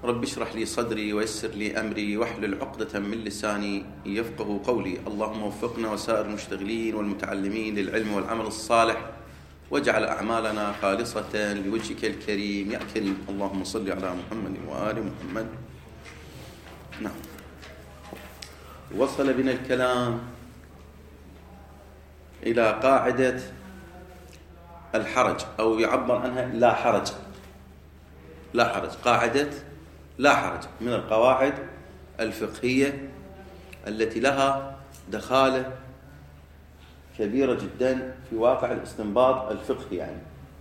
رب اشرح لي صدري ويسر لي أمري واحلل عقدة من لساني يفقه قولي. اللهم وفقنا وسائر المشتغلين والمتعلمين للعلم والعمل الصالح، واجعل أعمالنا خالصة لوجهك الكريم يا كريم. اللهم صل على محمد وآل محمد. نعم، وصل بنا الكلام إلى قاعدة الحرج، أو يعبر عنها لا حرج. لا حرج، قاعدة لا حرج من القواعد الفقهية التي لها دخالة كبيرة جدا في واقع الاستنباط الفقهي. يعني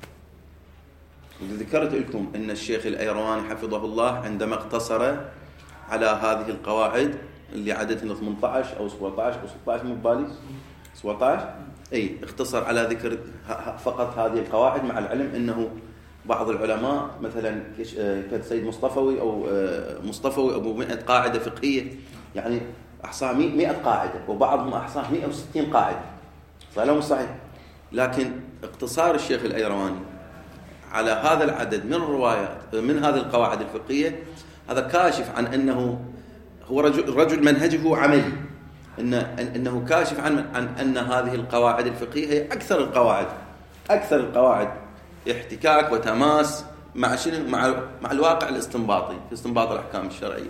ذكرت لكم أن الشيخ الأيرواني حفظه الله عندما اقتصر على هذه القواعد اللي عددها 18 أو 17 أو 16 مبالي 17، اختصر على ذكر فقط هذه القواعد، مع العلم أنه بعض العلماء مثلا كالسيد مصطفوي أو مصطفوي أبو 100 قاعدة فقهية، يعني أحصاها 100 قاعدة، وبعضهم أحصاها 160 قاعدة. صحيح صحيح. لكن اقتصار الشيخ الأيرواني على هذا العدد من الروايات من هذه القواعد الفقهية، هذا كاشف عن أنه هو رجل منهجه عملي، أنه كاشف عن أن هذه القواعد الفقهية هي أكثر القواعد احتكاك وتماس مع شنو؟ مع الواقع الاستنباطي في استنباط الأحكام الشرعية.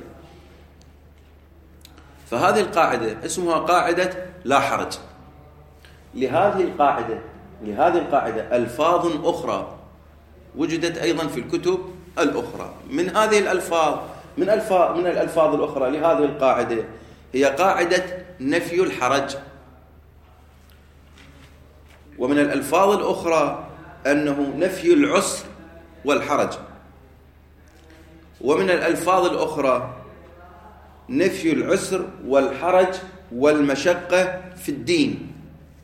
فهذه القاعدة اسمها قاعدة لا حرج. لهذه القاعدة ألفاظ أخرى وجدت أيضا في الكتب الأخرى. من هذه الألفاظ من الألفاظ الأخرى لهذه القاعدة هي قاعدة نفي الحرج. ومن الألفاظ الأخرى أنه نفي العسر والحرج. ومن الألفاظ الأخرى نفي العسر والحرج والمشقة في الدين.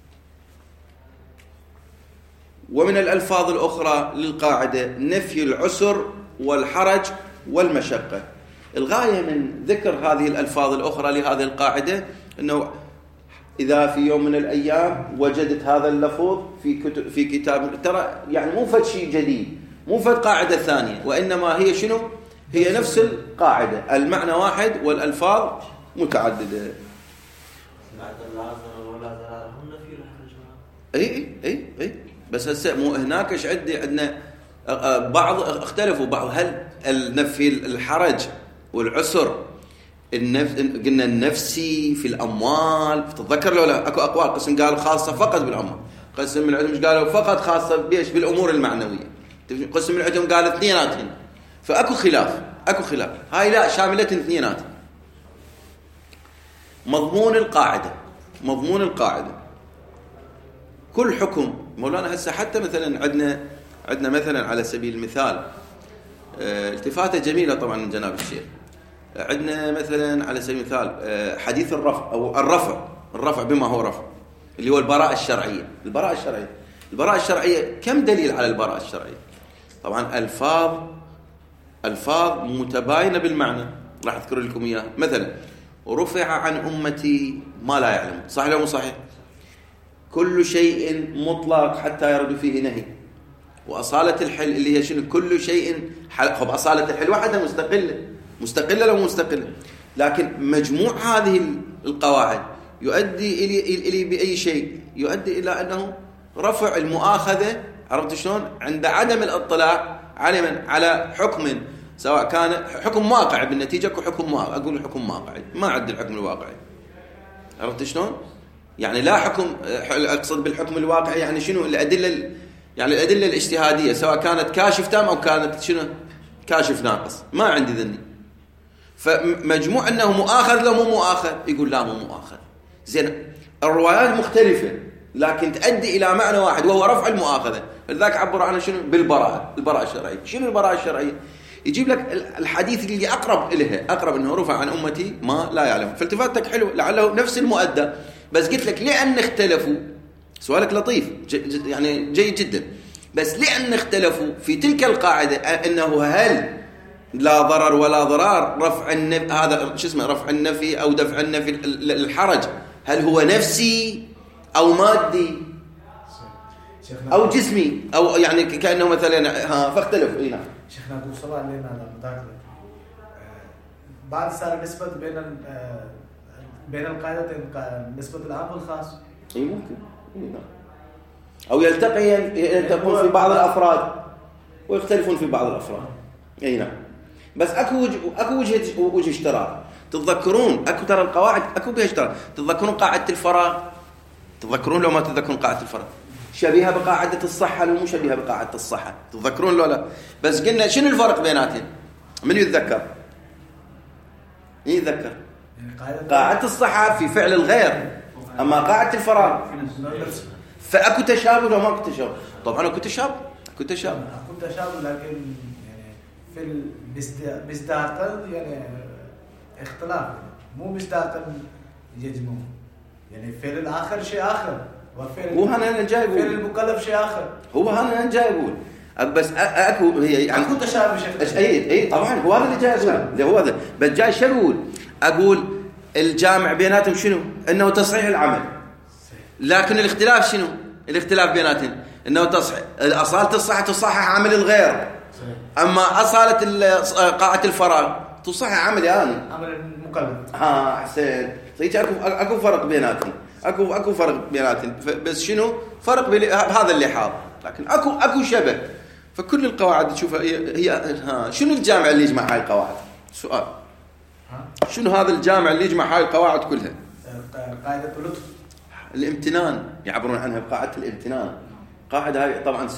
ومن الألفاظ الأخرى للقاعدة نفي العسر والحرج والمشقة. الغاية من ذكر هذه الألفاظ الأخرى لهذه القاعدة أنه إذا في يوم من الأيام وجدت هذا اللفظ في كتاب، ترى يعني مو فد شيء جديد، مو فد قاعدة ثانية، وإنما هي شنو؟ هي نفس القاعدة، المعنى واحد والألفاظ متعددة. اي بس هسه مو هناك ايش عندنا بعض اختلفوا بعض، هل النفي الحرج والعسر قلنا النفسي في الأموال، تتذكر لو لا اكو أقوال قسم قالوا خاصة فقط بالأموال، قسم من العلم قالوا فقط خاصة بيش بالأمور المعنوية، قسم من العلم قال اثنيناتهم. فأكو خلاف هاي لا شاملة اثنيناتهم. مضمون القاعدة كل حكم مولانا هسه حتى مثلا عندنا مثلا على سبيل المثال التفاتة جميلة طبعا من جناب الشيخ. عندنا مثلا على سبيل المثال حديث الرفع أو الرفع بما هو رفع، اللي هو البراءة الشرعية. كم دليل على البراءة الشرعية؟ طبعا ألفاظ متباينة بالمعنى، راح أذكر لكم إياها. مثلا رفع عن أمتي ما لا يعلم، صحيح ولا مو صحيح؟ كل شيء مطلق حتى يرد فيه نهي. وأصالة الحل اللي هي شنو؟ كل شيء خب أصالة الحل واحدة مستقلة لو مستقلة، لكن مجموع هذه القواعد يؤدي إلي بأي شيء؟ يؤدي إلى أنه رفع المؤاخذة، عرفت شلون؟ عند عدم الاطلاع على حكم، سواء كان حكم واقعي بالنتيجة أقول حكم واقعي، ما عد الحكم الواقعي، عرفت شلون؟ يعني لا حكم، أقصد بالحكم الواقعي يعني شنو؟ الأدلة الاجتهادية، سواء كانت كاشف تام أو كانت شنو؟ كاشف ناقص، ما عندي ذني. فمجموع أنه مؤاخذ لو مو مؤاخذ، يقول لا مو مؤاخذ. زين، الروايات مختلفة لكن تؤدي إلى معنى واحد وهو رفع المؤاخذة. لذلك عبر عنه شنو؟ البراءة الشرعية. شنو البراءة الشرعية؟ يجيب لك الحديث اللي أقرب أنه رفع عن أمتي ما لا يعلم. فالتفاتك حلو، لعله نفس المؤدى، بس قلت لك لأن اختلفوا. سؤالك لطيف يعني جيد جدا، بس لأن اختلفوا في تلك القاعدة أنه هل لا ضرر ولا ضرار رفع النفي، هذا شو اسمه رفع النفي أو دفع النفي الحرج، هل هو نفسي أو مادي أو جسمي أو يعني كأنه مثلا فاختلفوا. نعم شيخنا أبو صلاح لنا على مذاكرة بعد صار نسبة بين القاعدتين نسبة العام والخاص. اي ممكن او يلتقون في بعض الافراد ويختلفون في بعض الافراد. اي نعم. بس اكو وجه اشتراك. تتذكرون اكو ترى القواعد اكو بها اشتراك. تتذكرون قاعدة الفراغ؟ تتذكرون لو ما تتذكرون قاعدة الفراغ شبيهة بقاعدة الصحة لو مو شبيهة بقاعدة الصحة؟ تتذكرون لو لا؟ بس قلنا شنو الفرق بيناتهم؟ من يتذكر؟ يتذكر قاعدة الصحة في فعل الغير، أما قاعدة الفراغ فأكو تشابه لو ما أكو تشابه؟ طبعا أكو تشابه لكن يعني في بيزداد يعني اختلاف، مو بيزداد يجمع يعني فعل الآخر شيء آخر هو أنا جاي أقول فعل المكلف شيء آخر. هو أنا جاي أقول بس اكو هي يعني اكو تشابه شكل. اي طبعا هو هذا اللي جاي اقول اللي هو هذا. بس جاي شو اقول الجامع بيناتهم شنو؟ انه تصحيح العمل. لكن الاختلاف شنو؟ الاختلاف بيناتهم انه تصحيح اصاله الصحه تصحح عمل الغير، اما اصاله قاعه الفراغ تصحح عملي انا، عمل المكلف. احسن. صحيح اكو فرق بيناتهم، اكو فرق بيناتهم. بس شنو فرق بهذا اللحاظ، لكن اكو شبه. فكل القواعد تشوفها هي شنو الجامع اللي يجمع هاي القواعد؟ سؤال شنو هذا الجامع اللي يجمع هاي القواعد كلها؟ قاعدة اللطف، الامتنان، يعبرون عنها بقاعدة الامتنان. قاعدة هاي طبعا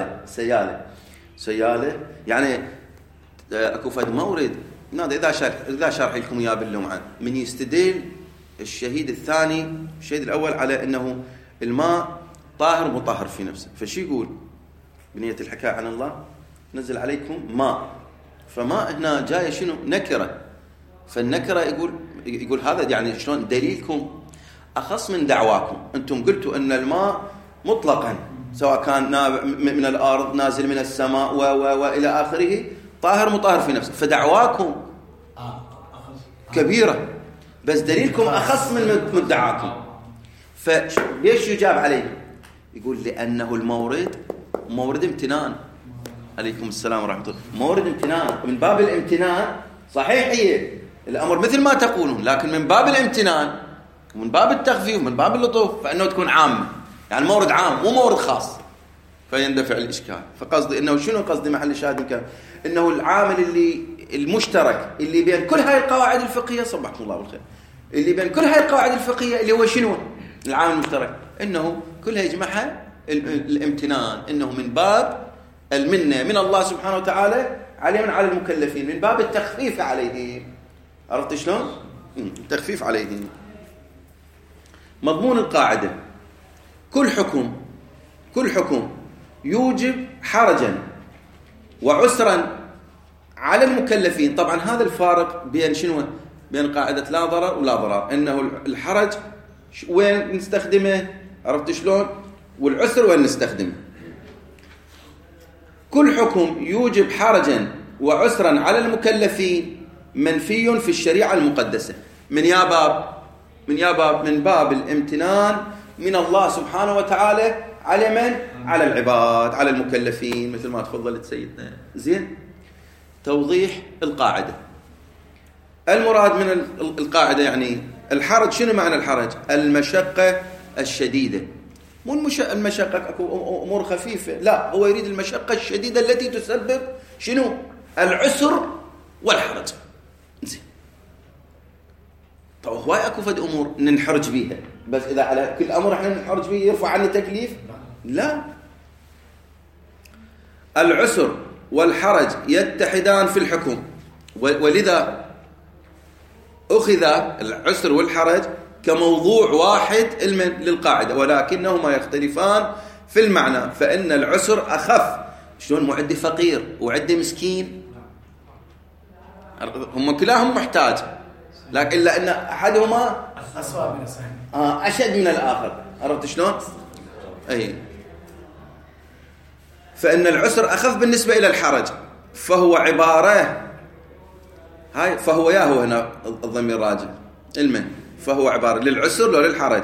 سيالة يعني اكو فد مورد اذا شرح لكم اياه باللمعة من يستدل الشهيد الثاني الشهيد الاول على انه الماء طاهر مطهر في نفسه. فشي يقول بنية الحكاية عن الله نزل عليكم ماء، فماء هنا جاية شنو؟ نكرة. فالنكرة يقول هذا يعني شلون دليلكم أخص من دعواكم. أنتم قلتوا أن الماء مطلقا سواء كان من الأرض نازل من السماء وإلى آخره طاهر مطهر في نفسه، فدعواكم كبيرة بس دليلكم أخص من مدعاكم. فليش يجاب عليه؟ يقول لأنه المورد مورد امتنان. عليكم السلام ورحمة الله. مورد امتنان، من باب الامتنان صحيح هي الأمر مثل ما تقولون، لكن من باب الامتنان ومن باب التخفيف ومن باب اللطف فإنه تكون عامة، يعني مورد عام مو مورد خاص فيندفع الإشكال. فقصدي إنه شنو قصدي محل الشاهد كان إنه العامل اللي المشترك اللي بين كل هاي القواعد الفقهية، صبحكم الله بالخير، اللي بين كل هاي القواعد الفقهية اللي هو شنو العامل المشترك؟ إنه كلها يجمعها الامتنان، إنه من باب المنة من الله سبحانه وتعالى عليهم على المكلفين، من باب التخفيف عليهم. عرفت شلون؟ التخفيف عليهم. مضمون القاعدة كل حكم يوجب حرجا وعسرا على المكلفين. طبعا هذا الفارق بين شنو؟ بين قاعدة لا ضرر ولا ضرر، إنه الحرج وين نستخدمه؟ عرفت شلون؟ والعسر وين نستخدمه؟ كل حكم يوجب حرجا وعسرا على المكلفين منفي في الشريعة المقدسة. من باب الامتنان من الله سبحانه وتعالى على من؟ على العباد، على المكلفين، مثل ما تفضلت سيدنا. زين، توضيح القاعدة. المراد من القاعدة يعني الحرج. شنو معنى الحرج؟ المشقة الشديدة، مو المشقة أكو أمور خفيفة، لا، هو يريد المشقة الشديدة التي تسبب شنو؟ العسر والحرج. زين، طب هواي أكو فد أمور ننحرج بيها، بس إذا على كل أمر إحنا ننحرج بيه يرفع عنا تكليف؟ لا، العسر والحرج يتحدان في الحكم، ولذا أخذ العسر والحرج كموضوع واحد للقاعدة، ولكنهما يختلفان في المعنى. فإن العسر أخف. شلون؟ معدي فقير وعدي مسكين، هم كلاهم محتاج، لكن إلا أن أحدهما أسوأ من الثاني، أشد من الآخر. عرفت شلون؟ أي. فإن العسر أخف بالنسبة إلى الحرج، فهو عبارة هاي، فهو هو هنا الضمير راجع المن، فهو عبارة للعسر ولا للحرج؟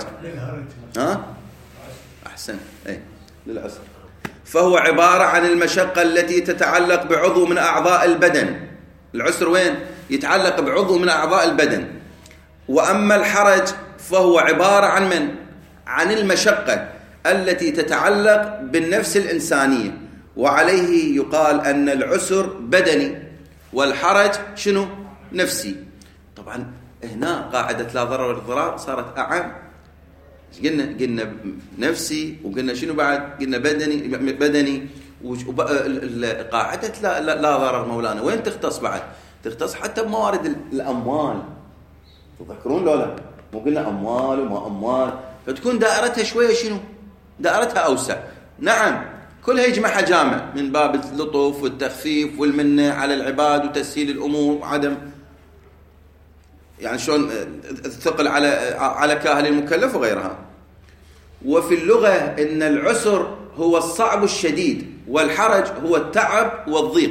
أحسن، أي للعسر. فهو عبارة عن المشقة التي تتعلق بعضو من أعضاء البدن. العسر وين؟ يتعلق بعضو من أعضاء البدن. وأما الحرج فهو عبارة عن من؟ عن المشقة التي تتعلق بالنفس الإنسانية، وعليه يقال أن العسر بدني والحرج شنو؟ نفسي. طبعا هنا قاعدة لا ضرر ولا ضرار صارت أعم. قلنا نفسي، وقلنا شنو بعد؟ قلنا بدني قاعدة لا ضرر مولانا وين تختص بعد؟ تختص حتى بموارد الأموال. تذكرون لولا؟ مو قلنا أموال وما أموال، فتكون دائرتها شوية شنو؟ دائرتها أوسع. نعم كلها يجمعها جامع من باب اللطف والتخفيف والمنة على العباد وتسهيل الأمور وعدم يعني شلون الثقل على كاهل المكلف وغيرها. وفي اللغة إن العسر هو الصعب الشديد، والحرج هو التعب والضيق.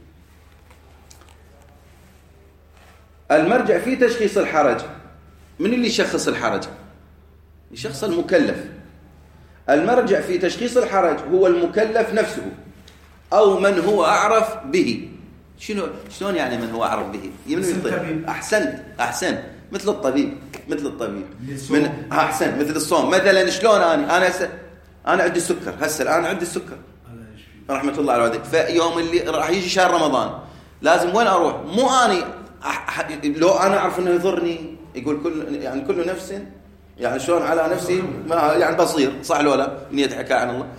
المرجع في تشخيص الحرج، من اللي يشخص الحرج؟ يشخص المكلف. المرجع في تشخيص الحرج هو المكلف نفسه أو من هو أعرف به. شلون يعني من هو أعرف به؟ أحسنت مثل الطبيب أحسن مثل الصوم. مثلا شلون أنا عندي السكر هسه الآن عندي السكر رحمة الله على والديك، فيوم اللي راح يجي شهر رمضان لازم وين أروح؟ مو أني لو أنا أعرف إنه يضرني، يقول كل نفس يعني شلون على نفسي يعني بصير، صح ولا لا؟ نية حكاية عن الله.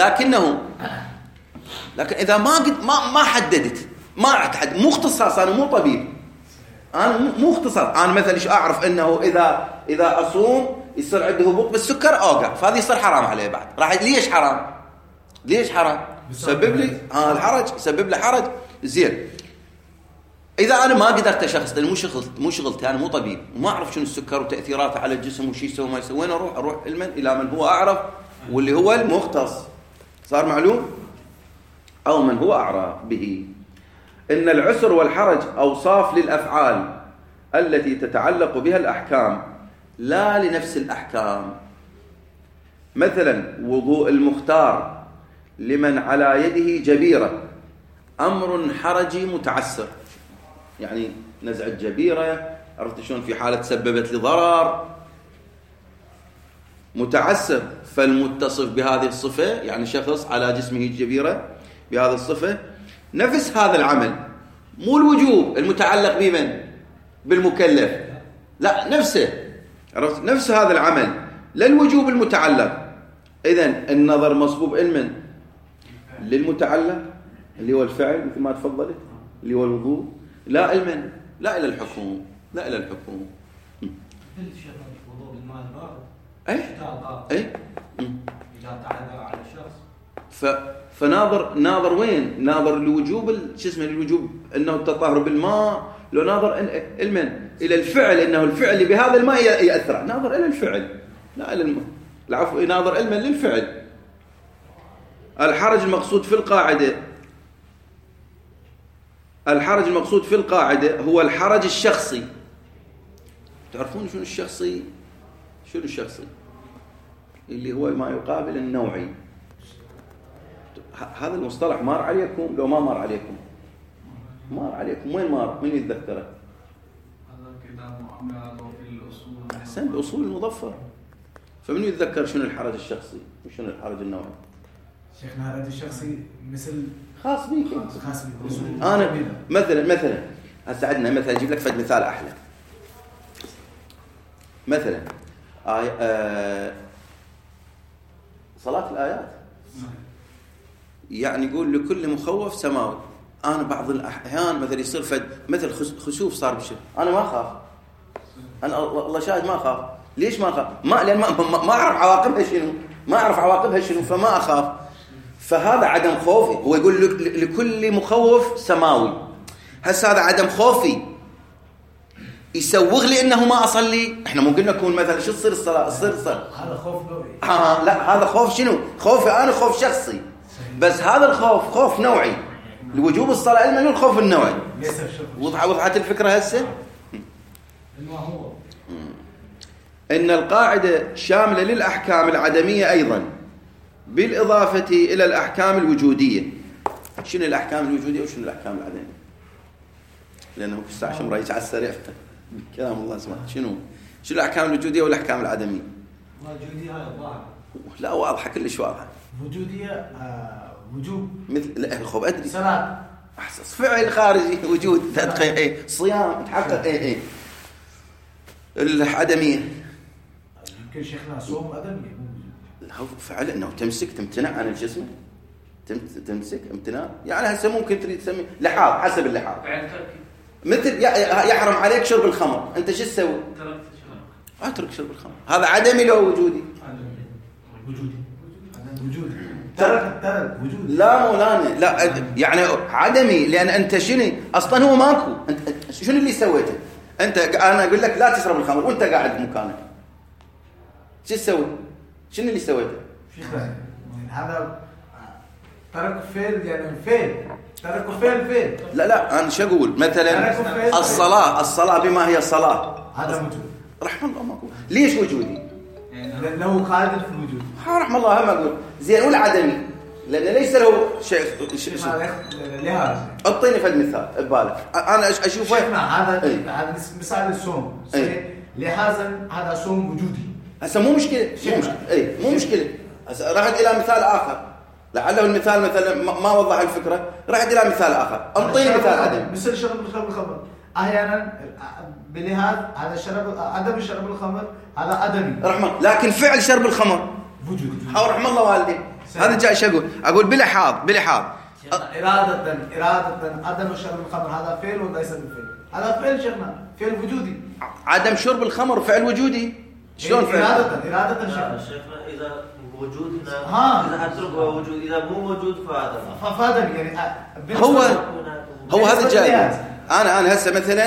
لكن إذا ما حددت، ما أتحدد، مو اختصاص، أنا مو طبيب، أنا مو اختصاص. أنا مثلا إيش أعرف إنه إذا أصوم يصير عنده هبوط بالسكر أوقع، فهذا يصير حرام عليه بعد. راح ليش حرام؟ سبب لي الحرج، سبب لي حرج. زين إذا أنا ما قدرت أشخص، لأن مو شغلتي، أنا مو طبيب وما أعرف شنو السكر وتأثيراته على الجسم وشي يسوي ما يسوي، وين أروح إلى من هو أعرف واللي هو المختص. صار معلوم؟ أو من هو أعرف به. إن العسر والحرج أوصاف للأفعال التي تتعلق بها الأحكام لا لنفس الأحكام. مثلا وضوء المختار لمن على يده جبيرة أمر حرجي متعسر، يعني نزع الجبيرة عرفت شلون في حالة سببت لي ضرر متعسر، فالمتصف بهذه الصفة يعني شخص على جسمه جبيرة بهذه الصفة نفس هذا العمل، مو الوجوب المتعلق بمن؟ بالمكلف، لا نفسه، عرفت؟ نفس هذا العمل لا الوجوب المتعلق. إذن النظر مصبوب علما للمتعلق اللي هو الفعل مثل ما تفضلت اللي هو الوضوء، لا علما لا إلى الحكم، لا إلى الحكم. وضوء الماء البارد أي إذا تعذر على الشخص فناظر وين؟ ناظر لوجوب الوجوب انه التطهر بالماء، لو ناظر علما الى الفعل انه الفعل بهذا الماء ياثر، ناظر الى الفعل لا الى الماء، العفو ناظر علما للفعل. الحرج المقصود في القاعده هو الحرج الشخصي. تعرفون شنو الشخصي؟ شنو الشخصي؟ اللي هو ما يقابل النوعي. هذا المصطلح مار عليكم لو ما مار عليكم؟ مار عليكم. وين مار؟ من يتذكره؟ هذا كتاب معاملات وفي الأصول. أحسن، بأصول المظفر. فمن يتذكر شنو الحرج الشخصي وشنو الحرج النوعي؟ شيخنا الحرج الشخصي مثل خاص بيك. خاص بيك. أنا مثلا هسه عندنا مثلا أجيب لك فد مثال أحلى. مثلا صلاة الآيات يعني يقول لكل مخوف سماوي. أنا بعض الأحيان مثل يصير مثل خسوف صار بشر، أنا ما أخاف، أنا الله شاهد ما أخاف. ليش ما أخاف؟ لأن ما أعرف عواقبها شنو، فما أخاف. فهذا عدم خوفي. هو يقول لكل مخوف سماوي، هسه هذا عدم خوفي يسوغ لي إنه ما أصلي. إحنا ممكن نكون مثلا شو تصير الصلاة؟ هذا خوف نوعي. لا هذا خوف شنو؟ خوفي أنا خوف شخصي، بس هذا الخوف خوف نوعي. الوجوب الصلاة علما الخوف النوعي. وضحت الفكرة هسه؟ إن القاعدة شاملة للأحكام العدمية أيضا بالإضافة إلى الأحكام الوجودية. شنو الأحكام الوجودية وشنو الأحكام العدمية؟ لأنه في الساعة شمرة يجي على السريع كلام الله سبحانه. شنو الأحكام الوجودية والأحكام العدمية؟ وجودية واضحة. لا واضحة كلش واضحة. وجودية وجوب مثل خب أدري صلاة فعل خارجي وجود تدقيق صيام تحقق العدمية يمكن شيخنا صوم أدمي لا فعل إنه تمتنع عن الجسم تمسك امتناع يعني هسه ممكن تريد تسمي لحاظ حسب اللحاظ مثل يحرم عليك شرب الخمر انت شو تسوي؟ اترك شرب الخمر هذا عدمي لو وجودي وجودي ترك وجودي لا مولانا لا يعني عدمي لان انت شنو اصلا هو ماكو انت شنو اللي سويته انت انا اقول لك لا تشرب الخمر وانت قاعد بمكانك شو تسوي شنو اللي سويته هذا ترك فعل يعني فعل ترك فعل لا انا شو اقول مثلا الصلاه بما هي صلاه هذا وجود رحم الله ماكو ليش وجودي لانه قادر في الوجود رحم الله هم اقول زين والعدمي لان ليس له شيء لهذا اعطيني في المثال ببالك انا اشوفه هذا مثال الصوم لهذا هذا صوم وجودي هسه مو مشكله مو مشكله هسه رحت الى مثال اخر لعله المثال مثلا ما وضح الفكره رحت الى مثال اخر اعطيني مثال عدمي مثل شرب الخمر احيانا بلهذا هذا عدم شرب الخمر هذا عدمي رحمه لكن فعل شرب الخمر وجودي رحم الله والدي هذا جاي شو اقول بلحاظ اراده عدم شرب الخمر هذا فعل ولا ليس بفعل هذا فعل شيخنا فعل وجودي عدم شرب الخمر فعل وجودي شلون فعل اراده شيخنا اذا وجود هنا اذا اترك وجود اذا مو موجود فهذا يعني هو هذا جاي انا هسه مثلا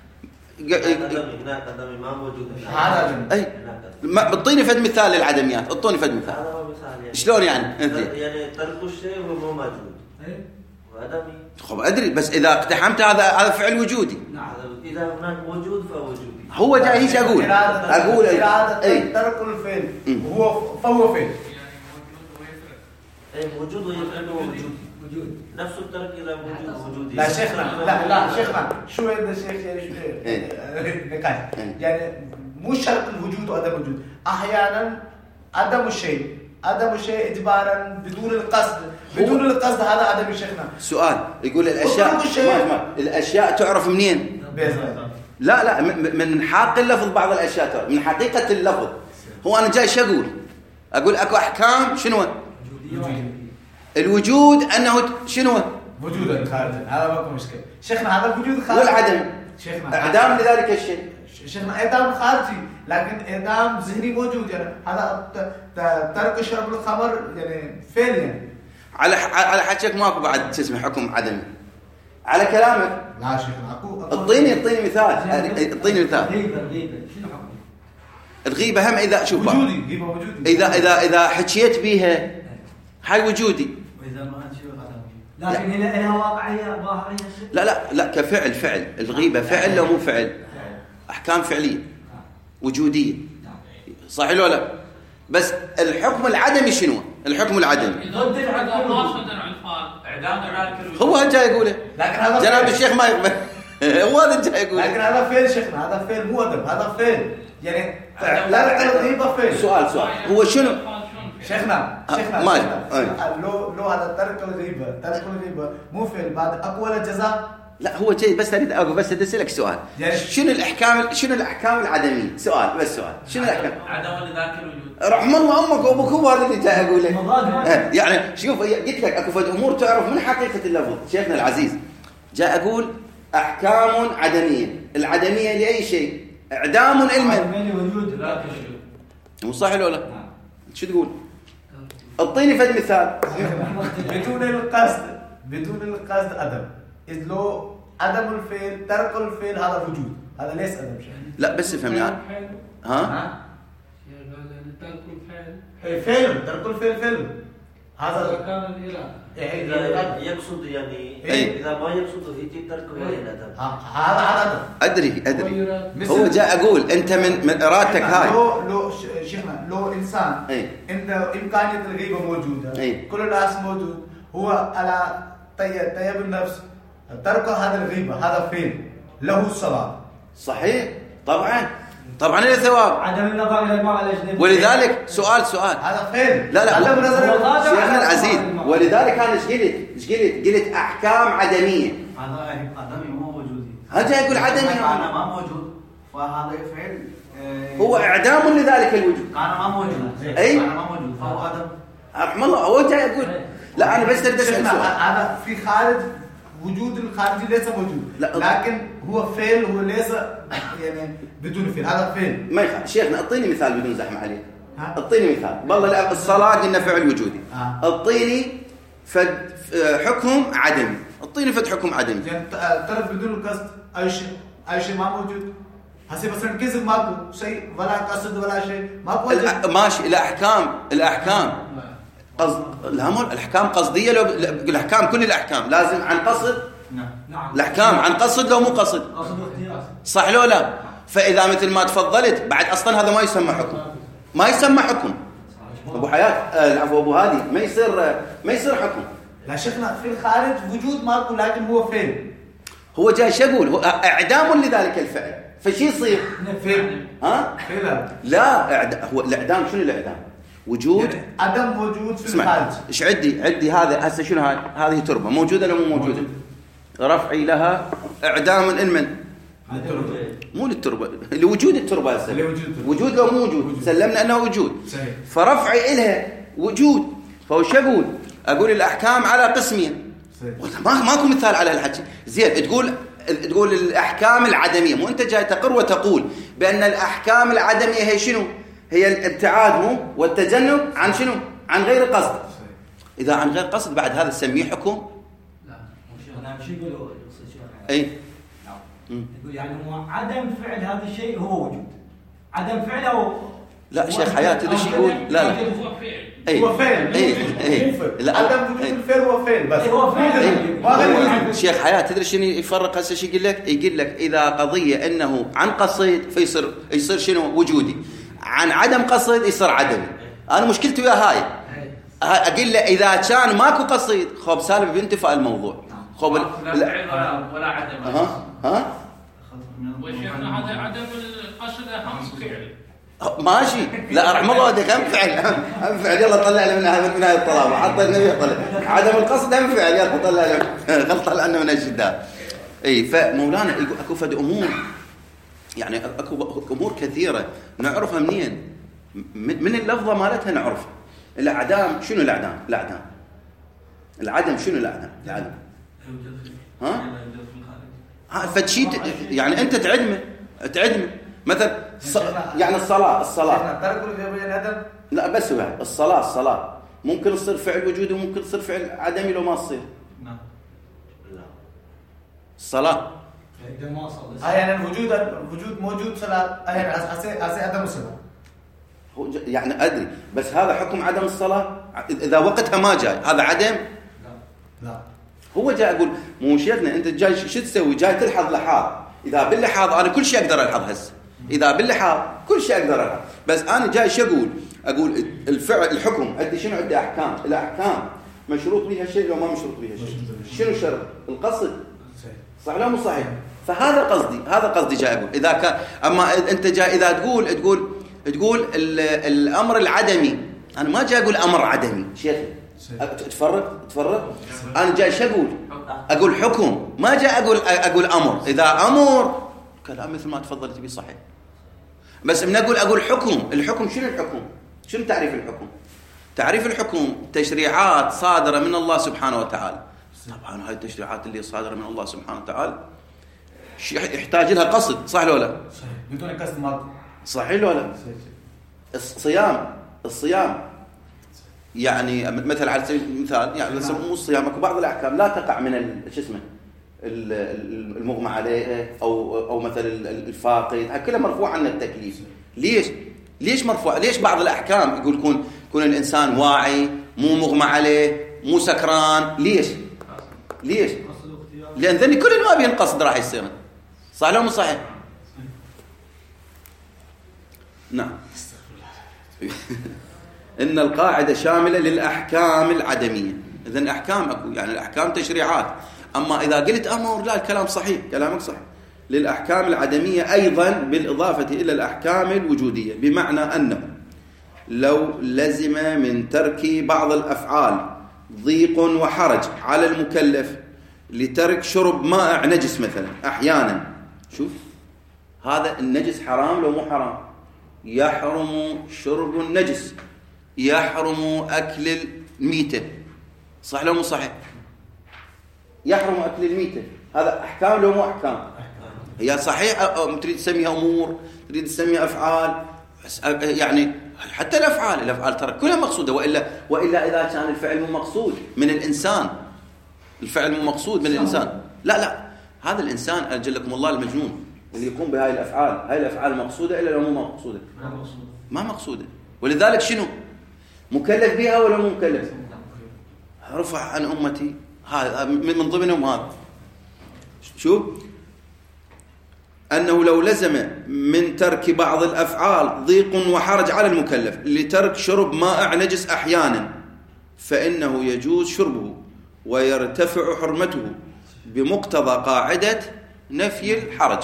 هناك عدمي ما موجود هذا اي بتعطيني فد مثال للعدميات اعطوني فد مثال هذا هو مثال يعني شلون يعني انت يعني ترك الشيء وهو موجود وعدمي خب ادري بس اذا اقتحمت هذا فعل وجودي اذا هناك وجود فوجودي هو جاي ايش اقول ترك الفعل فهو فعل وجود ويفعل وجود نفس الترك اذا وجودي لا شيخنا لا شيخنا شو هذا الشيخ يعني مو شرط الوجود وعدم الوجود احيانا عدم الشيء اجبارا بدون القصد هذا عدم شيخنا سؤال يقول الاشياء تعرف منين لا من حق اللفظ بعض الاشياء تعرف من حقيقه اللفظ هو انا جاي شو اقول اكو احكام شنو الوجود انه شنو وجود خارجي هذا ماكو مشكله شيخنا هذا وجود خارجي والعدم شيخنا اعدام لذلك الشيء شيخنا اعدام خارجي لكن اعدام ذهني موجود يعني هذا ترك شرب الخمر يعني فعل يعني على حكيك ماكو بعد شو اسمه حكم عدمي على كلامك لا شيخنا اكو اعطيني مثال اعطيني مثال غيبه شنو حكم الغيبه هم اذا شوف وجودي غيبه وجودي اذا حكيت بيها هاي وجودي واذا ما حكيت لكن لها واقعيه ظاهريه لا كفعل الغيبه فعل لو مو فعل احكام فعليه وجوديه صح ولا لا بس الحكم العدمي شنو الحكم العدمي ضد العدم ما صدر عرفان اعدام ذلك هو جاي يقوله لكن هذا جناب الشيخ ما يقبل هو هذا جاي يقول لكن هذا فعل شيخنا هذا فعل مو ادب هذا فعل يعني لا الغيبه فعل سؤال هو شنو شيخنا لو هذا ترك الغيبه مو فعل بعد اكو ولا جزاء لا هو جاي بس اريد بس اسالك سؤال يعني شنو الاحكام العدميه سؤال شنو الاحكام عدم لذاك الوجود رحم الله امك وابوك هو هذا اللي جاي اقوله يعني شوف قلت لك اكو امور تعرف من حقيقه اللفظ شيخنا العزيز جاء اقول احكام عدميه العدميه لاي شيء اعدام علما وجود ذاك الشيء مو صح ولا لا شو تقول اعطيني فد مثال بدون القصد ادب إذ لو عدم الفعل ترك الفعل هذا وجود هذا ليس أدب شيء لا بس افهمني ها ترك ترك الفعل هذا كان إذا يقصد يعني إذا ما يقصد يجي ترك الأدب هذا أدري هو جاء أقول أنت من إرادتك هاي لو شيخنا لو إنسان عنده إمكانية الغيبة موجودة كل الناس موجود هو على طيب النفس ترك هذا الغيبة هذا فعل له الثواب. صحيح طبعا له ثواب. عدم النظر الى المرأة الاجنبية. ولذلك سؤال هذا فين؟ لا شيخنا العزيز، ولذلك انا ايش قلت احكام عدميه. هذا عدمي مو وجودي. هذا يقول عدمي انا ما موجود، فهذا فعل هو اعدام لذلك الوجود. انا ما موجود. اي انا ما موجود، فهو عدم. رحم الله. هو جاي يقول لا انا بس اريد اسال سؤال. هذا في خارج وجود الخارجي ليس موجود، لكن هو فعل، هو ليس يعني بدون فعل. هذا فعل. ما يخالف. شيخنا اعطيني مثال بدون زحمه عليك. اعطيني مثال. والله الصلاه قلنا فعل وجودي. اعطيني فد حكم عدمي. اعطيني فد حكم عدمي. يعني ترك بدون القصد اي شيء ما موجود. هسه مثلا كذب ماكو شيء ولا قصد ولا شيء ماكو. ماشي. الاحكام قصد الاحكام قصديه. لو الاحكام كل الاحكام لازم عن قصد. نعم. الاحكام عن قصد لو مو قصد. صح لو لا؟ فاذا مثل ما تفضلت بعد اصلا هذا ما يسمى حكم. ابو حياه العفو ابو هادي ما يصير حكم. لا شيخنا في الخارج وجود ماكو، لكن هو فعل. هو جاي شغول، هو اعدام لذلك الفعل. فشي يصير فعل. فعل. لا هو الاعدام. شنو الاعدام؟ وجود يعني عدم وجود في الخارج. ايش عدي هذا هسه شنو هذه تربه موجوده لو مو موجوده؟ رفعي لها اعدام المن مو للتربه، لوجود التربه هسه. وجود لو مو وجود سلمنا انه وجود. صحيح. فرفعي لها وجود. فهو شو اقول الاحكام على قسمين. ماكو مثال على الحكي. زين تقول الاحكام العدميه. مو انت جاي تقر وتقول بان الاحكام العدميه هي شنو؟ هي الابتعاد والتجنب عن شنو؟ عن غير قصد. اذا عن غير قصد بعد هذا نسميه حكم. لا مو شو يقولوا اي يقول يعني هو عدم فعل هذا الشيء هو وجود. عدم فعله لا شيخ حياتي ليش يقول لا هو فعل. لا عدم وجود الفعل هو فعل بس. هو فعل. شيخ حياتي تدري شنو يفرق هسه؟ شو يقول لك اذا قضيه انه عن قصد فيصير شنو؟ وجودي. عن عدم قصد يصير عدمي. انا مشكلتي ويا هاي. اقول له اذا كان ماكو قصد خب سالب بينتفع الموضوع. خب ولا عدم. وشيخنا هذا عدم القصد اهم فعل. ماشي. لا رحم الله ودك هم فعل. يلا طلع لنا من هاي الطلابه. حط النبي طلع عدم القصد هم فعل. يلا طلع لنا غلط لنا من الجدال. اي فمولانا اكو فد امور، يعني اكو امور كثيره نعرفها منين؟ من اللفظه مالتها نعرفها. الاعدام شنو؟ الاعدام العدم شنو؟ العدم فشي يعني انت تعدمه مثلا يعني الصلاه تركوا العدم. لا بس هو الصلاه ممكن تصير فعل وجودي وممكن تصير فعل عدمي لو ما تصير. نعم. الصلاه اذا ما صلى يعني الوجود موجود صلاه هسه عدم الصلاه. يعني ادري بس هذا حكم عدم الصلاه اذا وقتها ما جاي هذا عدم. لا هو جاي اقول مو شيخنا انت جاي شو تسوي؟ جاي تلحظ لحاظ. اذا باللحاظ انا كل شيء اقدر الحظ هسه. اذا باللحاظ كل شيء اقدر الحظ. بس انا جاي شو اقول الفعل الحكم عندي شنو؟ عندي احكام. الاحكام مشروط بها شيء لو ما مشروط بها شيء. شنو شرط؟ القصد. صح لا مو صحيح؟ فهذا قصدي جاي اقول اذا كان. اما انت جاي اذا تقول الامر العدمي. انا ما جاي اقول امر عدمي شيخ. تفرق. انا جاي شو اقول حكم. ما جاي اقول امر. اذا امر كلام مثل ما تفضلت به صحيح. بس من اقول حكم. الحكم شنو؟ شنو تعريف الحكم؟ تعريف الحكم تشريعات صادره من الله سبحانه وتعالى. طبعا هاي التشريعات اللي صادره من الله سبحانه وتعالى يحتاج لها قصد. صح ولا لا؟ صحيح. بدون قصد ما صحيح ولا لا؟ الصيام يعني مثلا على سبيل المثال يعني مو الصيام اكو بعض الاحكام لا تقع من شو اسمه المغمى عليه او مثلا الفاقد. كلها مرفوع عن التكليف. ليش مرفوع؟ ليش بعض الاحكام يقول يكون الانسان واعي مو مغمى عليه مو سكران؟ ليش؟ لان ذني كل ما بينقصد راح يصير. صح ولا مو صحيح؟ نعم. إن القاعدة شاملة للأحكام العدمية. إذن أحكام أكو يعني الأحكام تشريعات. أما إذا قلت أمر لا الكلام صحيح. كلامك صحيح. للأحكام العدمية أيضا بالإضافة إلى الأحكام الوجودية، بمعنى أنه لو لزم من ترك بعض الأفعال ضيق وحرج على المكلف لترك شرب ماء نجس مثلا أحيانا، شوف هذا النجس حرام لو مو حرام؟ يحرم شرب النجس، يحرم أكل الميتة، صح لو مو صحيح؟ يحرم أكل الميتة، هذا أحكام لو مو أحكام؟ هي صحيح تريد تسميها أمور، تريد تسميها أفعال، يعني حتى الأفعال ترى كلها مقصودة، وإلا إذا كان الفعل مو مقصود من الإنسان، الفعل مو مقصود من الإنسان، لا هذا الإنسان أجلكم الله المجنون اللي يقوم بهاي الأفعال، هاي الأفعال مقصودة إلا لو مو مقصودة؟ ما مقصودة. ولذلك شنو مكلف بها ولا مو مكلف؟ رفع عن أمتي، هذا من ضمنهم هذا. شوف أنه لو لزم من ترك بعض الأفعال ضيق وحرج على المكلف لترك شرب ماء نجس أحيانا فإنه يجوز شربه ويرتفع حرمته بمقتضى قاعدة نفي الحرج.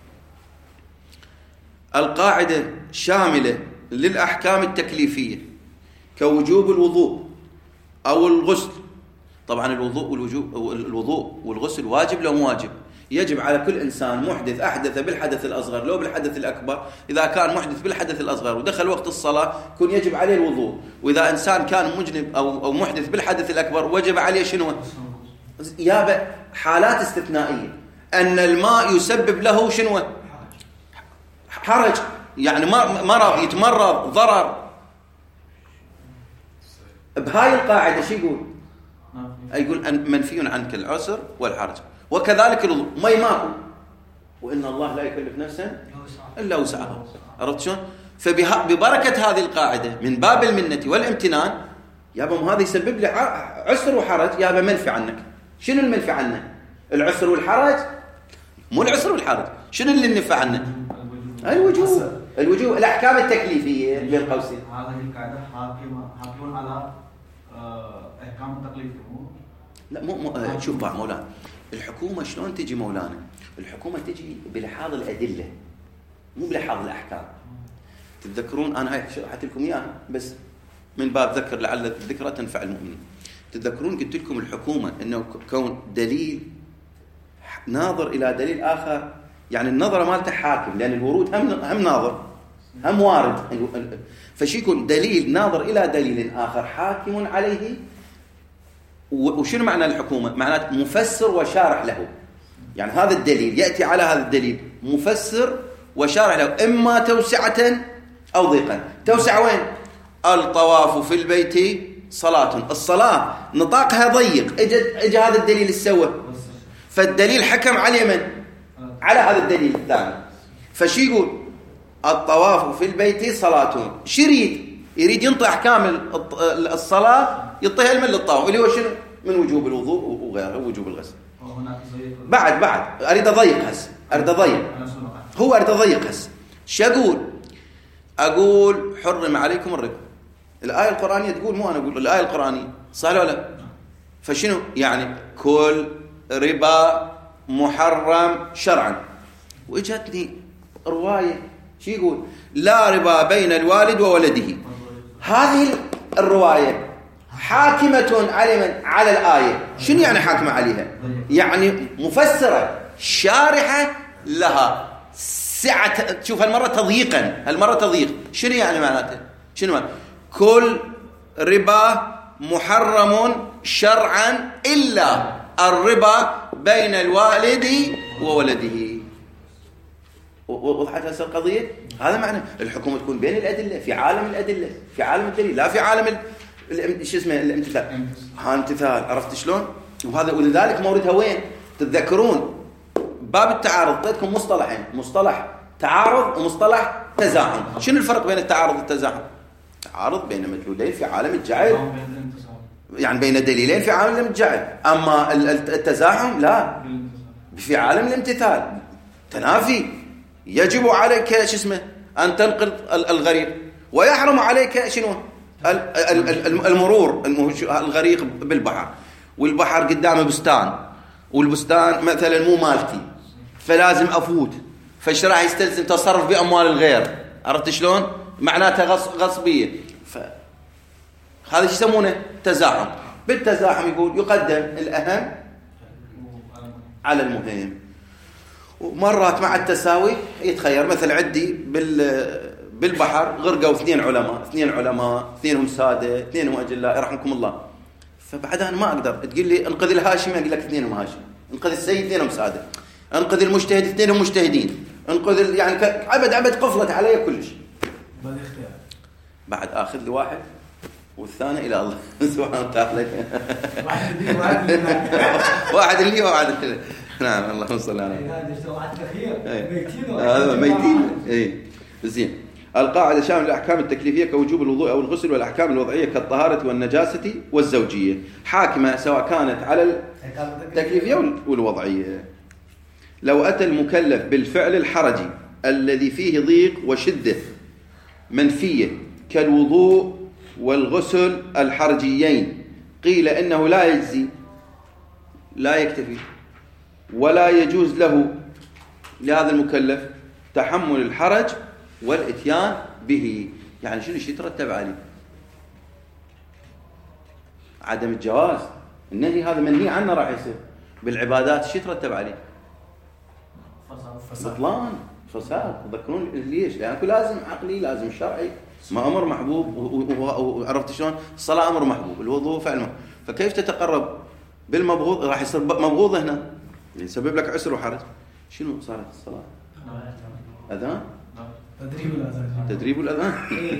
القاعدة شاملة للأحكام التكليفية كوجوب الوضوء أو الغسل. طبعا الوضوء والغسل واجب لو مو واجب؟ يجب على كل إنسان محدث أحدث بالحدث الأصغر لو بالحدث الأكبر. إذا كان محدث بالحدث الأصغر ودخل وقت الصلاة يكون يجب عليه الوضوء، وإذا إنسان كان مجنب أو محدث بالحدث الأكبر وجب عليه شنو؟ يابا حالات استثنائية أن الماء يسبب له شنو؟ حرج، يعني مرض، يتمرض، ضرر. بهاي القاعدة شو يقول منفي عنك العسر والحرج. وكذلك الوضوء مي ماكو، وإن الله لا يكلف نفسا إلا وسعها. عرفت شلون؟ فببركة هذه القاعدة من باب المنة والامتنان يابا هذا يسبب لي عسر وحرج، يابا منفي عنك. شنو المنفي عنه؟ العسر والحرج؟ مو العسر والحرج، شنو اللي ننفى عنه؟ الوجوب الأحكام التكليفية بين قوسين. هذه القاعدة حاكم على أحكام التكليف. لا مو شوف بقى مولانا، الحكومة شلون تجي مولانا؟ الحكومة تجي بلحاظ الأدلة مو بلحاظ الأحكام. تتذكرون أنا هاي شرحت لكم إياها بس من باب ذكر لعل الذكرى تنفع المؤمنين. تتذكرون قلت لكم الحكومة إنه كون دليل ناظر إلى دليل آخر، يعني النظرة مالته حاكم، لأن الورود هم ناظر هم وارد، فشي يكون دليل ناظر إلى دليل آخر حاكم عليه. وشنو معنى الحكومة؟ معناته مفسر وشارح له، يعني هذا الدليل يأتي على هذا الدليل مفسر وشارح له، إما توسعة أو ضيقا. توسع وين؟ الطواف في البيت صلاة، الصلاة نطاقها ضيق، اجى هذا الدليل السوى، فالدليل حكم على من؟ على هذا الدليل الثاني. فشي يقول الطواف في البيت صلاة، يريد ينطي أحكام الصلاة يعطيها من للطواف اللي هو شنو؟ من وجوب الوضوء وغيره ووجوب الغسل. بعد أريد أضيق هسه، هو أريد أضيق هسه. شو أقول حرم عليكم الربا. الآية القرآنية تقول، مو أنا أقول، الآية القرآنية صح ولا لا؟ فشنو يعني كل ربا محرم شرعا. وإجتني رواية شو يقول؟ لا ربا بين الوالد وولده. هذه الرواية حاكمة على الآية. شنو يعني حاكمة عليها؟ يعني مفسرة شارحة لها سعة. شوف هالمرة تضييق. شنو يعني معناته؟ شنو معناته؟ كل ربا محرم شرعا إلا الربا بين الوالد وولده. وضحت هذه القضية؟ هذا معنى الحكومة تكون بين الأدلة، في عالم الأدلة، في عالم الدليل، لا في عالم الامتثال. امتثال. عرفت شلون؟ ولذلك موردها وين؟ تتذكرون باب التعارض اعطيتكم مصطلحين، مصطلح تعارض ومصطلح تزاحم. شنو الفرق بين التعارض والتزاحم؟ تعارض بين مدلولين في عالم الجعل، يعني بين دليلين في عالم الجعل. أما التزاحم لا، في عالم الامتثال. تنافي. يجب عليك أن تنقل الغريق، ويحرم عليك شنو؟ المرور الغريق بالبحر، والبحر قدامه بستان، والبستان مثلا مو مالتي، فلازم أفوت، فايش راح يستلزم تصرف بأموال الغير، عرفت شلون؟ معناتها غصبية. هذا شو يسمونه؟ تزاحم. بالتزاحم يقول يقدم الأهم على المهم. ومرات مع التساوي يتخير، مثل عندي بالبحر غرقوا 2 علماء 2 سادة 2 أجلاء يرحمكم الله، فبعدها أنا ما أقدر تقول لي انقذ الهاشمي أقول لك 2 هاشم، انقذ السيد 2 سادة، انقذ المجتهد 2 مجتهدين، انقذ يعني عبد قفلت علي كل شيء. بعد آخذ لي واحد والثاني إلى الله سبحانه وتعالى. واحد اللي وواحد اللي. نعم اللهم صل على هذا ميتين. اي زين. القاعدة شاملة الأحكام التكليفية كوجوب الوضوء أو الغسل، والأحكام الوضعية كالطهارة والنجاسة والزوجية، حاكمة سواء كانت على التكليفية والوضعية. لو أتى المكلف بالفعل الحرجي الذي فيه ضيق وشدة منفية كالوضوء والغسل الحرجيين، قيل إنه لا يجزي، لا يكتفي، ولا يجوز له لهذا المكلف تحمل الحرج والاتيان به. يعني شنو يترتب عليه؟ عدم الجواز، النهي هذا منهي عنه راح يصير. بالعبادات شو يترتب عليه؟ بطلان، فساد. تذكرون ليش؟ لأنه لازم عقلي، لازم شرعي، ما أمر محبوب. وعرفت شلون؟ الصلاة أمر محبوب، الوضوء فعل محبوب. فكيف تتقرب بالمبغوض؟ راح يصير مبغوض هنا، يسبب لك عسر وحرج. شنو صارت الصلاة؟ أذان؟ تدريب الأذان.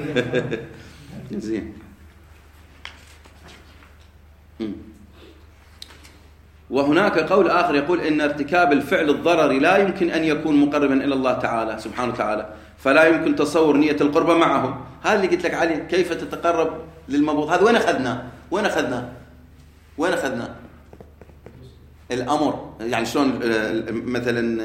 زين. وهناك قول آخر يقول إن ارتكاب الفعل الضرري لا يمكن أن يكون مقربا إلى الله تعالى سبحانه وتعالى، فلا يمكن تصور نية القربة معه. هذا اللي قلت لك عليه، كيف تتقرب للمبغوض. هذا وين أخذنا الأمر؟ يعني شلون مثلا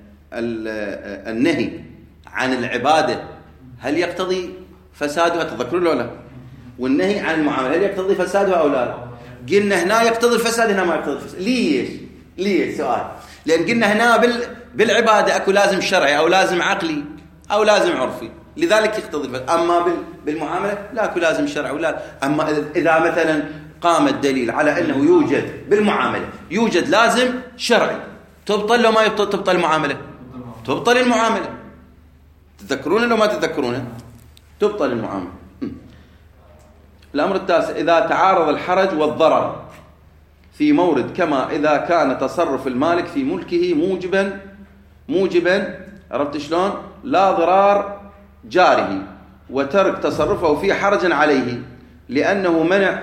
النهي عن العبادة هل يقتضي فسادها؟ تذكرون ولا لا؟ والنهي عن المعاملة هل يقتضي فسادها أو لا؟ قلنا هنا يقتضي الفساد، هنا ما يقتضي الفساد. ليش سؤال؟ لأن قلنا هنا بالعبادة أكو لازم شرعي أو لازم عقلي أو لازم عرفي، لذلك يقتضي الفساد. أما بالمعاملة لا أكو لازم شرعي ولا. أما إذا مثلا قام الدليل على أنه يوجد بالمعاملة يوجد لازم شرعي، تبطل لو ما تبطل المعاملة؟ تبطل المعاملة. تذكرون لو ما تذكرونه؟ تبطل المعاملة. الأمر التاسع، إذا تعارض الحرج والضرر في مورد، كما إذا كان تصرف المالك في ملكه موجبا عرفت شلون؟ لا ضرار جاره، وترك تصرفه فيه حرجا عليه لأنه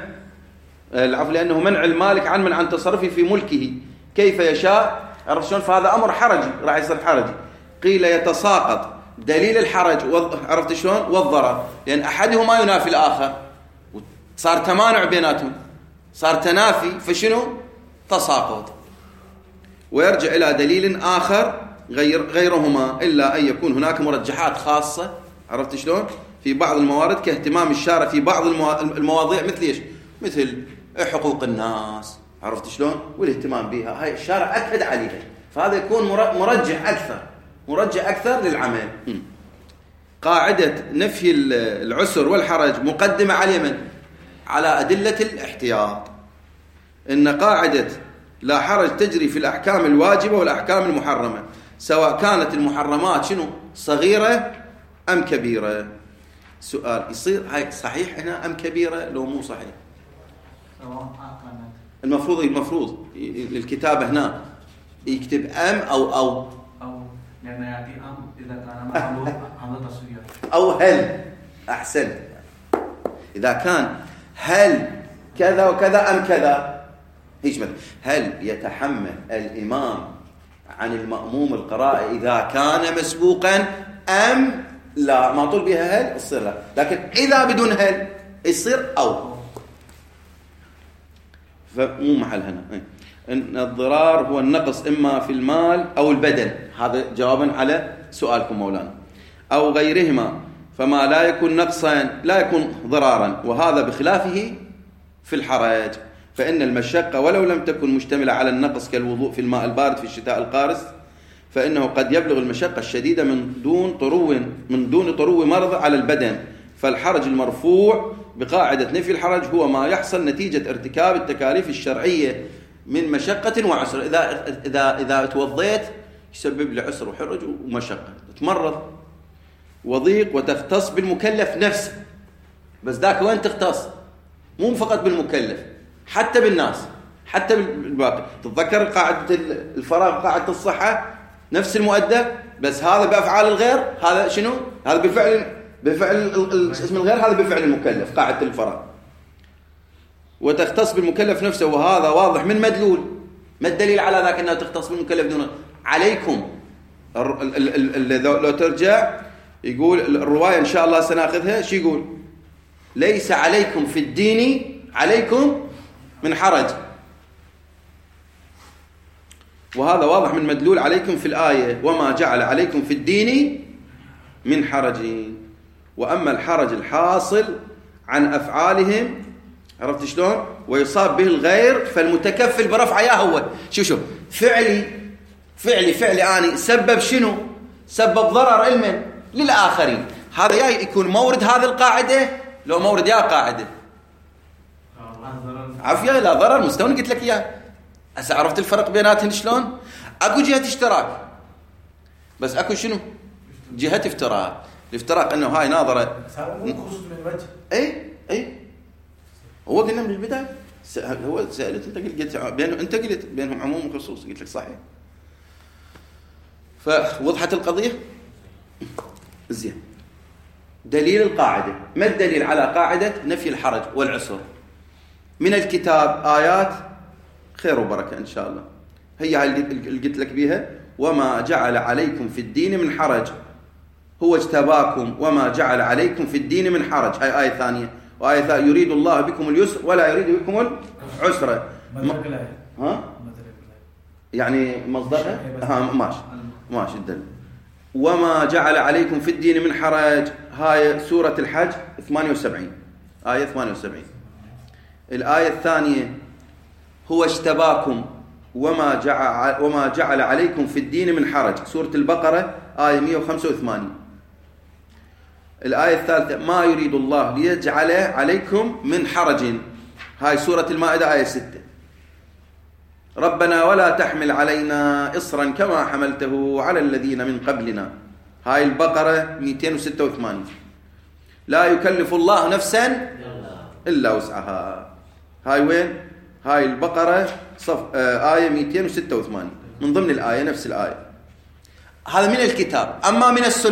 منع المالك عن تصرفه في ملكه كيف يشاء، عرفت شلون؟ فهذا أمر حرجي، راح يصير حرجي. قيل يتساقط دليل الحرج عرفت شلون؟ والضرر، لأن أحدهما ينافي الآخر، صار تمانع بيناتهم، صار تنافي، فشنو؟ تساقط. ويرجع إلى دليل آخر غيرهما، إلا أن يكون هناك مرجحات خاصة عرفت شلون؟ في بعض الموارد كاهتمام الشارع في بعض المواضيع، مثل إيش؟ مثل حقوق الناس عرفت شلون؟ والاهتمام بها، هاي الشارع أكد عليها، فهذا يكون مرجح أكثر للعمل. قاعدة نفي العسر والحرج مقدمة على من؟ على أدلة الاحتياط. إن قاعدة لا حرج تجري في الأحكام الواجبة والأحكام المحرمة، سواء كانت المحرمات شنو؟ صغيرة أم كبيرة. سؤال، يصير هاي صحيح هنا أم كبيرة لو مو صحيح؟ المفروض الكتابة هنا يكتب أم أو لأن يأتي أم إذا كان معمول تصوير، أو هل. أحسن، إذا كان هل كذا وكذا أم كذا، هيش مثل هل يتحمل الإمام عن المأموم القراءة إذا كان مسبوقا أم لا، ما طول بها هل يصير لا، لكن إذا بدون هل يصير أو، فمو محل هنا. إن الضرار هو النقص إما في المال أو البدن، هذا جوابا على سؤالكم مولانا، أو غيرهما، فما لا يكون نقصا لا يكون ضرارا، وهذا بخلافه في الحرج. فإن المشقة ولو لم تكن مشتملة على النقص كالوضوء في الماء البارد في الشتاء القارس، فإنه قد يبلغ المشقة الشديدة من دون طرو مرض على البدن. فالحرج المرفوع بقاعدة نفي الحرج هو ما يحصل نتيجة ارتكاب التكاليف الشرعية من مشقة وعسر. إذا توضيت يسبب لي عسر وحرج ومشقة، تمرض وضيق، وتختص بالمكلف نفسه. بس ذاك وين تختص؟ مو فقط بالمكلف، حتى بالناس، حتى بالباقي. تتذكر قاعدة الفراغ، قاعدة الصحة، نفس المؤدى، بس هذا بأفعال الغير، هذا شنو؟ هذا بفعل اسم الغير، هذا بفعل المكلف، قاعدة الفراغ. وتختص بالمكلف نفسه، وهذا واضح من مدلول. ما الدليل على ذاك أنها تختص بالمكلف دون عليكم؟ لو ترجع يقول الرواية إن شاء الله سنأخذها، شو يقول؟ ليس عليكم في الدين عليكم من حرج، وهذا واضح من مدلول عليكم في الآية وما جعل عليكم في الدين من حرج. وأما الحرج الحاصل عن أفعالهم، عرفت شلون؟ ويصاب به الغير، فالمتكفل برفع يا هو شوف فعلي آني سبب شنو؟ سبب ضرر علما للآخرين. هذا يا يكون مورد هذه القاعدة، لو مورد يا قاعدة عافية لا ضرر مستوني، قلت لك إياه. هسه عرفت الفرق بيناتهم شلون؟ أكو جهة اشتراك، بس أكو شنو؟ جهة افتراق. الافتراق أنه هاي ناظرة مو خصوص من وجه. أي هو قلنا من البداية، هو سألت أنت قلت بينهم، أنت قلت بينهم عموم وخصوص، قلت لك صحيح. فوضحت القضية زين. دليل القاعدة، ما الدليل على قاعدة نفي الحرج والعسر؟ من الكتاب آيات خير وبركة إن شاء الله. هي اللي قلت لك بيها، وما جعل عليكم في الدين من حرج، هو اجتباكم وما جعل عليكم في الدين من حرج. هاي آية ثانية. وآية ثانية يريد الله بكم اليسر ولا يريد بكم العسر. يعني مصدرها ماشي الدل. وما جعل عليكم في الدين من حرج، هاي سورة الحج 78 آية 78. الآية الثانية هو اجتباكم وما جعل عليكم في الدين من حرج، سورة البقرة آية 185. الآية الثالثة ما يريد الله ليجعل عليكم من حرج، هاي سورة المائدة آية 6. ربنا ولا تحمل علينا إصرا كما حملته على الذين من قبلنا، هاي البقرة 286. لا يكلف الله نفسا إلا وسعها، هاي وين؟ هاي البقرة آية 286 من ضمن الآية، نفس الآية. هذا من الكتاب. أما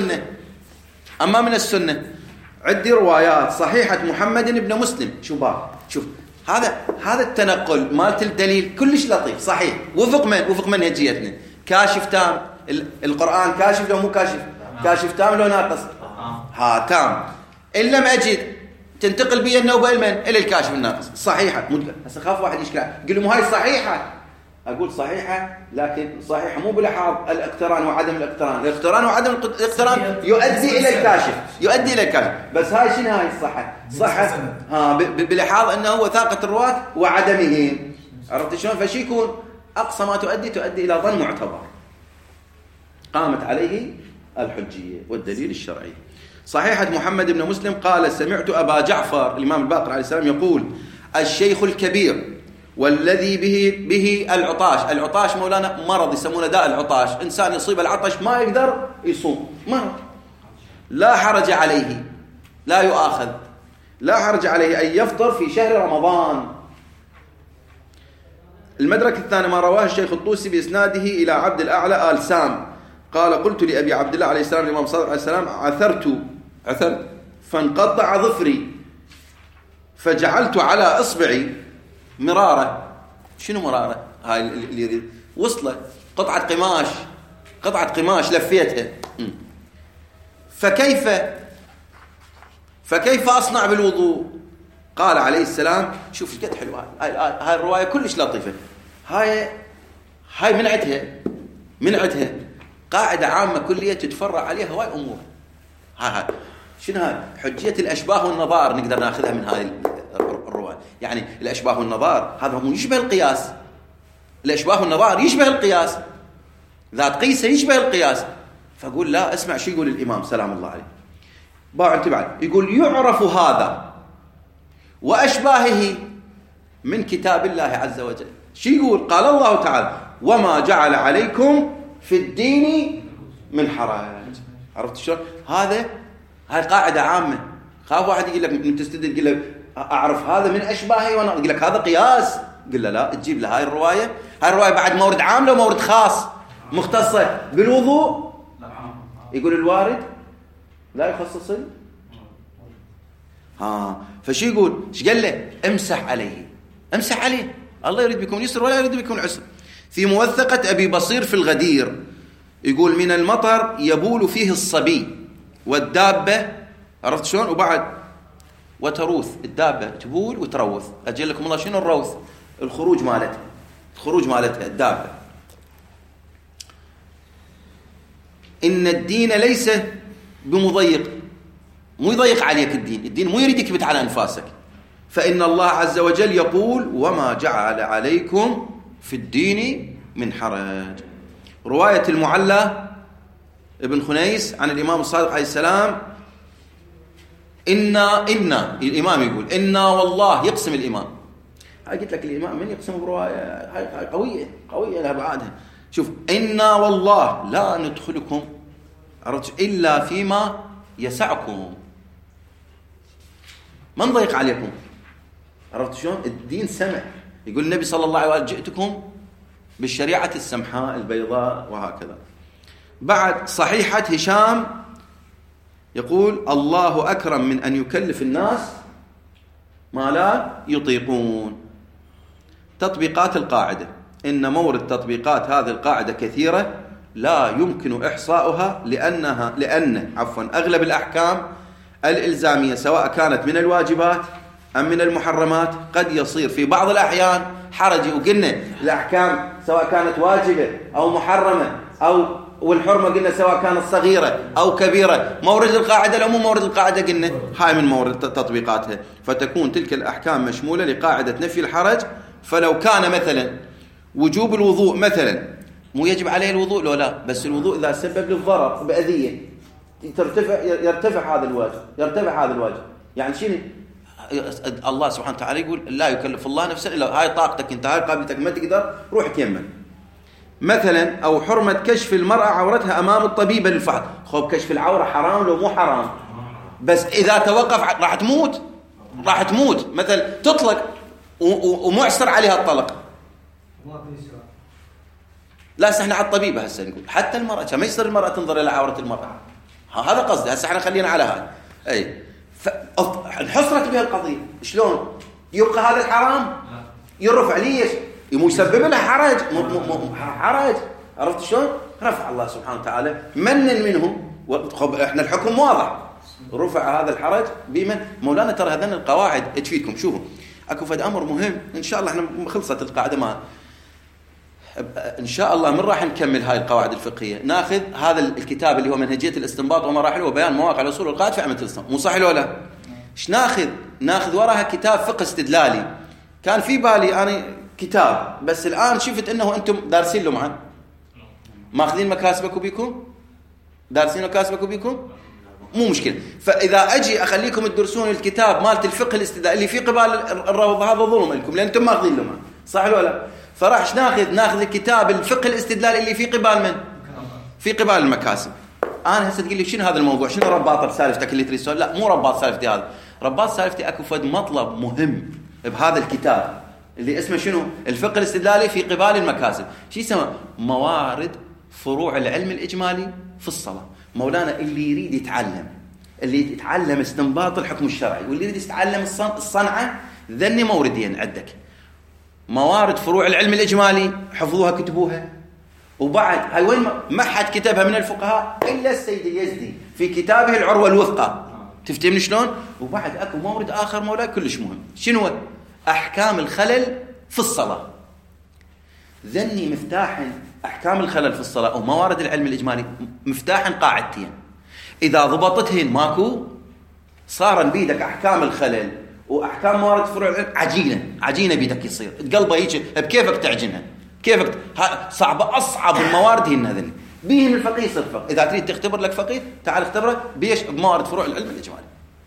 من السنة عندي روايات صحيحة محمد بن مسلم. شوف هذا التنقل مالت الدليل كلش لطيف صحيح. وفق منهجيتنا. كاشف تام، القرآن كاشف لو مو كاشف؟ كاشف تام لو ناقص؟ تام. إن لم أجد تنتقل بي النوبة إلى الكاشف الناقص. صحيحة. هسه خاف واحد يشكل قل له هاي صحيحة، أقول صحيحة، لكن صحيحة مو بلحاظ الاقتران وعدم الاقتران. الاقتران وعدم الاقتران يؤدي إلى الكاشف. بس هاي شنو هاي صحة بلحاظ أنه هو وثاقة الرواة وعدمه. عرفت شلون؟ فشي يكون أقصى ما تؤدي إلى ظن معتبر قامت عليه الحجية والدليل الشرعي. صحيحة محمد بن مسلم قال سمعت أبا جعفر الإمام الباقر عليه السلام يقول الشيخ الكبير والذي به العطاش مولانا مرض يسمونه داء العطاش، إنسان يصيب العطش ما يقدر يصوم، مرض لا حرج عليه، لا يؤاخذ، لا حرج عليه أن يفطر في شهر رمضان. المدرك الثاني ما رواه الشيخ الطوسي بإسناده إلى عبد الأعلى آل سام قال قلت لأبي عبد الله عليه السلام الإمام صادق عليه السلام عثرت فانقطع ظفري فجعلت على إصبعي مرارة. شنو مرارة؟ هاي اللي يريد وصله قطعة قماش لفيتها. فكيف أصنع بالوضوء؟ قال عليه السلام شوف قد حلوة هاي الرواية كلش لطيفة. هاي من عدها قاعدة عامة كلية تتفرع عليها هواي أمور. هاي شنو هاي؟ حجية الأشباه والنظائر نقدر ناخذها من هاي الرواية. يعني الأشباه والنظائر هذا هو يشبه القياس. الأشباه والنظائر يشبه القياس. إذا تقيسه يشبه القياس. فأقول لا، اسمع شو يقول الإمام سلام الله عليه، باع انتبه، يقول يعرف هذا وأشباهه من كتاب الله عز وجل. شو يقول؟ قال الله تعالى وما جعل عليكم في الدين من حرج. عرفت شلون؟ هاي قاعدة عامة. خاف واحد يقول لك من تستدل، يقول لك أعرف هذا من أشباهه، وأنا يقول لك هذا قياس. قل له لا، تجيب له هاي الرواية بعد مورد عام لو مورد خاص مختصة بالوضوء. يقول الوارد لا يخصص. فشي يقول؟ ايش قال له؟ امسح عليه. الله يريد بكم اليسر ولا يريد بكم العسر. في موثقة أبي بصير في الغدير يقول من المطر يبول فيه الصبي والدابة. عرفت شلون؟ وبعد وتروث، الدابة تبول وتروث. أجل لكم الله شنو الروث؟ الخروج مالتها الدابة. إن الدين ليس بمضيق، مو يضيق عليك الدين مو يريد يكبت على أنفاسك. فإن الله عز وجل يقول وما جعل عليكم في الدين من حرج. رواية المعلى ابن خنيس عن الإمام الصادق عليه السلام إنا الإمام يقول إنا والله، يقسم الإمام. قلت لك الإمام من يقسم برواية هاي قوية لها بعادها. شوف، إنا والله لا ندخلكم إلا فيما يسعكم، ما نضيق عليكم. عرفت شلون؟ الدين سمح. يقول النبي صلى الله عليه وسلم جئتكم بالشريعة السمحاء البيضاء وهكذا. بعد صحيحة هشام يقول الله أكرم من أن يكلف الناس ما لا يطيقون. تطبيقات القاعدة، إن مورد تطبيقات هذه القاعدة كثيرة لا يمكن إحصاؤها لأن أغلب الأحكام الإلزامية سواء كانت من الواجبات أم من المحرمات قد يصير في بعض الأحيان حرج. وقلنا الأحكام سواء كانت واجبة أو محرمة والحرمة قلنا سواء كانت صغيرة أو كبيرة، مورد القاعدة لو مو مورد القاعدة قلنا هاي من مورد تطبيقاتها. فتكون تلك الأحكام مشمولة لقاعدة نفي الحرج. فلو كان مثلا وجوب الوضوء مثلا مو يجب عليه الوضوء، لو لا، بس الوضوء إذا سبب للضرر بأذية يرتفع هذا الواجب. يعني شنو؟ الله سبحانه وتعالى يقول لا يكلف الله نفسا إلا هاي طاقتك انت، هاي قابلتك، ما تقدر روح تيمم مثلا. أو حرمة كشف المرأة عورتها أمام الطبيبة للفحص. كشف العورة حرام لو مو حرام، بس إذا توقف راح تموت مثلا، تطلق ومعسر عليها الطلق. لا احنا على الطبيبة هسه نقول حتى المرأة ما يصير المرأة تنظر إلى عورة المرأة. هذا قصدي. هسه احنا خلينا على هاي. أي انحصرت بها القضية. شلون يبقى هذا الحرام؟ يرفع ليش؟ يسبب له حرج. حرج. عرفت شلون؟ رفع الله سبحانه وتعالى من منهم. احنا الحكم واضح، رفع هذا الحرج بمن؟ مولانا ترى هذين القواعد تفيدكم. شوفوا اكو فد امر مهم ان شاء الله. احنا خلصت القاعده ما ان شاء الله من راح نكمل هاي القواعد الفقهيه. ناخذ هذا الكتاب اللي هو منهجيه الاستنباط ومراحله وبيان مواقع الاصول والقواعد في عمليه الاستنباط. مو صح ولا؟ ايش ناخذ وراها كتاب فقه استدلالي. كان في بالي انا كتاب، بس الان شفت انه انتم دارسين له معا، ماخذين مكاسبكم بكم، دارسين مكاسبكم بكم، مو مشكله. فاذا اجي اخليكم تدرسون الكتاب مالت الفقه الاستدلالي اللي في قبال الروض، هذا ظلم لكم لان انتم ماخذين له معا، صح ولا؟ فراح ناخذ الكتاب الفقه الاستدلالي اللي في قبال من؟ في قبال المكاسب. انا هسه تقول لي شنو هذا الموضوع؟ شنو رباط بسالفتك اللي تريد؟ لا مو رباط سالفتي هذا. رباط سالفتي اكو فد مطلب مهم بهذا الكتاب اللي اسمه شنو؟ الفقه الاستدلالي في قبال المكاسب. شو يسمى؟ موارد فروع العلم الاجمالي في الصلاه. مولانا اللي يريد يتعلم استنباط الحكم الشرعي واللي يريد يتعلم الصنعه، ذني موردين عندك. موارد فروع العلم الإجمالي، حفظوها كتبوها. وبعد هاي وين ما حد كتبها من الفقهاء إلا السيد اليزدي في كتابه العروة الوثقى. تفتهمني شلون؟ وبعد أكو مورد آخر مولاي كلش مهم. شنو؟ أحكام الخلل في الصلاة. ذني مفتاح أحكام الخلل في الصلاة وموارد العلم الإجمالي، مفتاح قاعدتين إذا ضبطتهن ماكو صار بيدك أحكام الخلل واحكام موارد فروع العلم عجينه بيدك يصير تقلبه هيك بكيفك تعجنها كيفك صعبة أصعب الموارد هي هذني بيهم الفقيه يصير فقيه. إذا تريد تختبر لك فقيه تعال اختبره بموارد فروع العلم الإجمالي.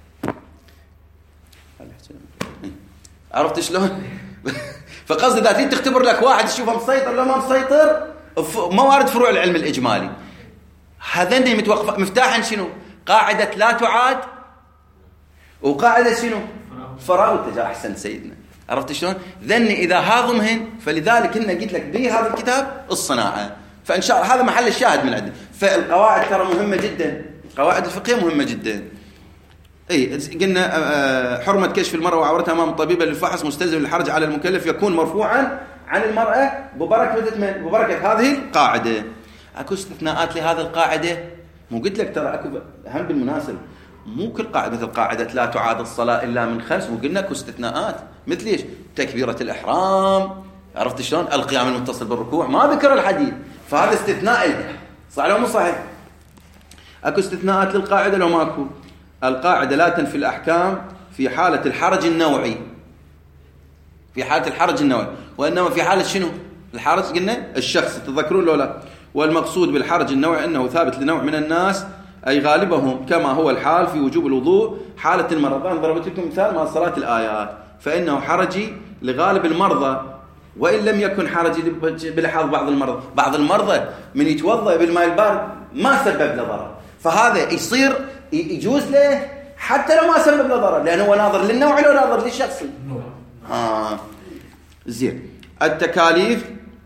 عرفت شلون؟ فقصد إذا تريد تختبر لك واحد تشوفه مسيطر ولا ما مسيطر موارد فروع العلم الإجمالي هذني متوقف مفتاحا شنو؟ قاعدة لا تعاد وقاعدة شنو؟ فراغ التجاه. أحسن سيدنا. عرفت شلون؟ ذني إذا هاضمهن فلذلك إن قلت لك بهذا الكتاب الصناعة. فإن شاء الله هذا محل الشاهد من عندنا. فالقواعد ترى مهمة جدا. قواعد الفقهية مهمة جدا. اي قلنا حرمة كشف المرأة وعورتها امام الطبيب للفحص مستلزم للحرج على المكلف يكون مرفوعا عن المرأة ببركة هذه القاعدة. اكو استثناءات لهذه القاعدة. مو قلت لك ترى اكو هم بالمناسبة مو كل قاعدة مثل قاعدة لا تعاد الصلاة الا من 5. مو قلنا اكو استثناءات مثل ايش؟ تكبيرة الإحرام. عرفت شلون؟ القيام المتصل بالركوع ما ذكر الحديث فهذا استثناء له. صحيح ولا مو صحيح؟ اكو استثناءات للقاعدة لو ماكو. القاعدة لا تنفي الأحكام في حالة الحرج النوعي. في حالة الحرج النوعي وإنما في حالة شنو؟ الحرج قلنا الشخص تذكرون لو لا. والمقصود بالحرج النوعي أنه ثابت لنوع من الناس أي غالبهم كما هو الحال في وجوب الوضوء حالة المرضى. أنا ضربت لكم مثال مع صلاة الآيات فإنه حرجي لغالب المرضى وإن لم يكن حرجي بلحاظ بعض المرضى من يتوضأ بالماء البارد ما سبب له ضرر فهذا يصير يجوز له حتى لو ما سبب له ضرر لأنه هو ناظر للنوع لو ناظر للشخصي. زين. التكاليف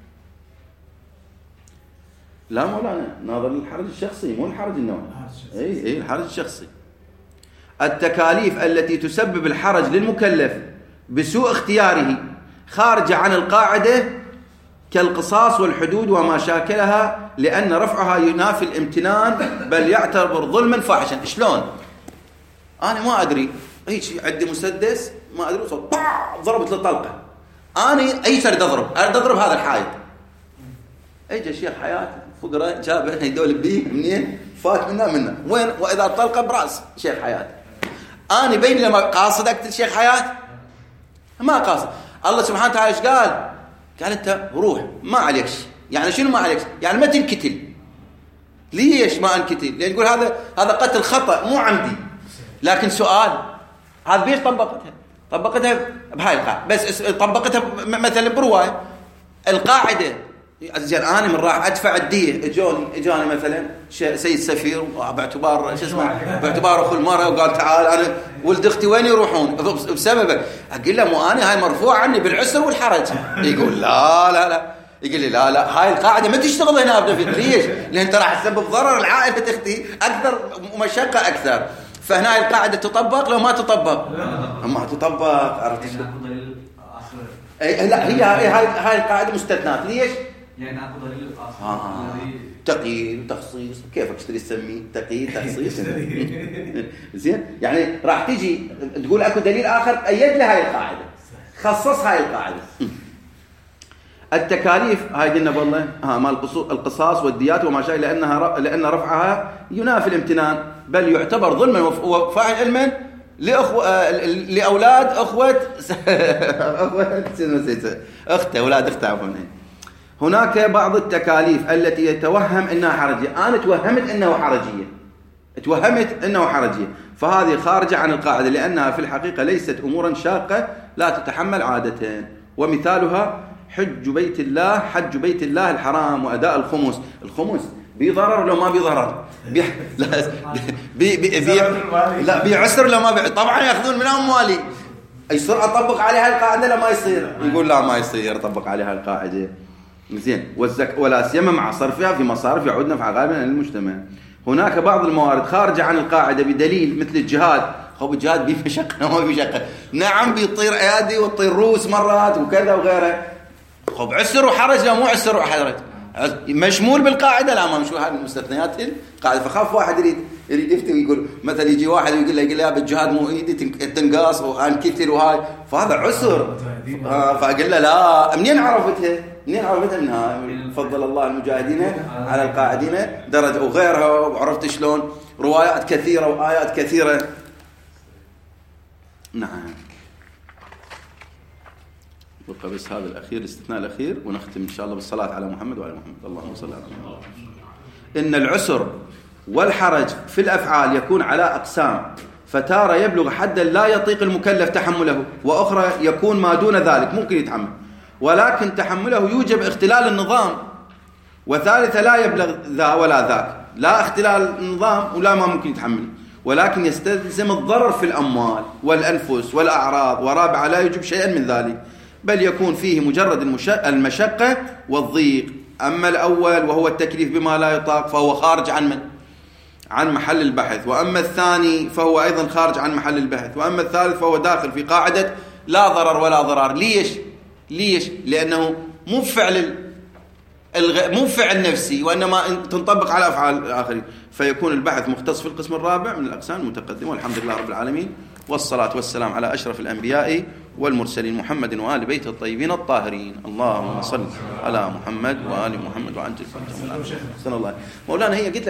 لا مولانا ناظر للحرج الشخصي مو الحرج النوعي. اي الحرج الشخصي. التكاليف التي تسبب الحرج للمكلف بسوء اختياره خارجة عن القاعدة كالقصاص والحدود وما شاكلها لأن رفعها ينافي الامتنان بل يعتبر ظلما فاحشا. شلون؟ أنا ما أدري هيك عندي مسدس ما أدري ضربت له طلقة أنا أي سرد أضرب هذا الحائط. اجى شيخ حياة فقرة جابه يدول بيه منين فات منا وين وإذا الطلقة براس شيخ حياة. أنا بين لما قاصد أقتل شيخ حياة ما قاصد. الله سبحانه وتعالى ايش قال؟ قال أنت روح ما عليك شيء. يعني شنو ما عليك شيء؟ يعني ما تنقتل. ليش ما انقتل؟ لأن يقول هذا قتل خطأ مو عمدي. لكن سؤال هذا بيش طبقتها بهاي القاعدة بس طبقتها مثلا برواية القاعدة زين أنا من راح أدفع الدية إجاني مثلا سيد سفير باعتبار شو اسمه باعتبار أخو المرأة وقال تعال أنا ولد أختي وين يروحون بسببك. أقول له مو أنا هاي مرفوع عني بالعسر والحرج. يقول لا يقول لي لا هاي القاعدة ما تشتغل هنا أبدا فيك. ليش؟ لأن أنت راح تسبب ضرر العائلة أختي أكثر ومشقة أكثر. فهنا هاي القاعدة تطبق لو ما تطبق ما تطبق. عرفت شلون؟ لا هاي القاعدة مستثنات. ليش؟ يعني اخذ دليل تقييد وتخصيص كيفك تشتري تسميه تقييد تخصيص. زين يعني راح تيجي تقول اكو دليل اخر ايد لها هاي القاعده خصص هاي القاعده. التكاليف هاي قلنا والله مال القصاص والديات وما شابه لان رفعها ينافي الامتنان بل يعتبر ظلما وفاعل علما لاولاد اخته اولاد اخته عفوا. هناك بعض التكاليف التي يتوهم انها حرجيه. انا توهمت انه حرجيه فهذه خارجه عن القاعده لانها في الحقيقه ليست امورا شاقه لا تتحمل عاده. ومثالها حج بيت الله الحرام واداء الخمس بضرر لو ما بضرر لا بعسر لو ما طبعا ياخذون من اموالي. يصير اطبق عليها القاعده لا ما يصير. يقول لا ما يصير اطبق عليها القاعده. زين. ولا سيما مع صرفها في مصارف يعود نفع غالبا للمجتمع. هناك بعض الموارد خارجه عن القاعده بدليل مثل الجهاد. خب الجهاد بيه مشقه ما بيه مشقه. نعم بيطير ايادي وتطير روس مرات وكذا وغيره. خب عسر وحرج لا مو عسر وحرج مشمول بالقاعده لا ما مشمول. هذه المستثنيات القاعده. فخاف واحد يريد يفتي ويقول مثلا يجي واحد ويقول له يا بالجهاد مو ايدي تنقاص وانكثر وهاي فهذا عسر. فاقول له لا منين عرفتها منها فضل الله المجاهدين على القاعدين درجه وغيرها. وعرفت شلون روايات كثيره وايات كثيره. نعم بقى بس هذا الأخير، الاستثناء الأخير، ونختم إن شاء الله بالصلاة على محمد وعلى محمد. اللهم صل على محمد. إن العسر والحرج في الأفعال يكون على أقسام، فتارة يبلغ حدا لا يطيق المكلف تحمله، وأخرى يكون ما دون ذلك ممكن يتحمل، ولكن تحمله يوجب اختلال النظام، وثالثة لا يبلغ ذا ولا ذاك، لا اختلال النظام ولا ما ممكن يتحمل، ولكن يستلزم الضرر في الأموال والأنفس والأعراض، ورابعة لا يجب شيئا من ذلك، بل يكون فيه مجرد المشقة والضيق. أما الأول وهو التكليف بما لا يطاق فهو خارج عن محل البحث، وأما الثاني فهو أيضا خارج عن محل البحث، وأما الثالث فهو داخل في قاعدة لا ضرر ولا ضرار. ليش؟ لأنه مو فعل نفسي، وإنما تنطبق على أفعال الآخرين، فيكون البحث مختص في القسم الرابع من الأقسام المتقدمة. والحمد لله رب العالمين، والصلاة والسلام على أشرف الأنبياء والمرسلين محمد وآل بيت الطيبين الطاهرين. اللهم صل على محمد وآل محمد وعجل فرجهم. مولانا هي قلت لك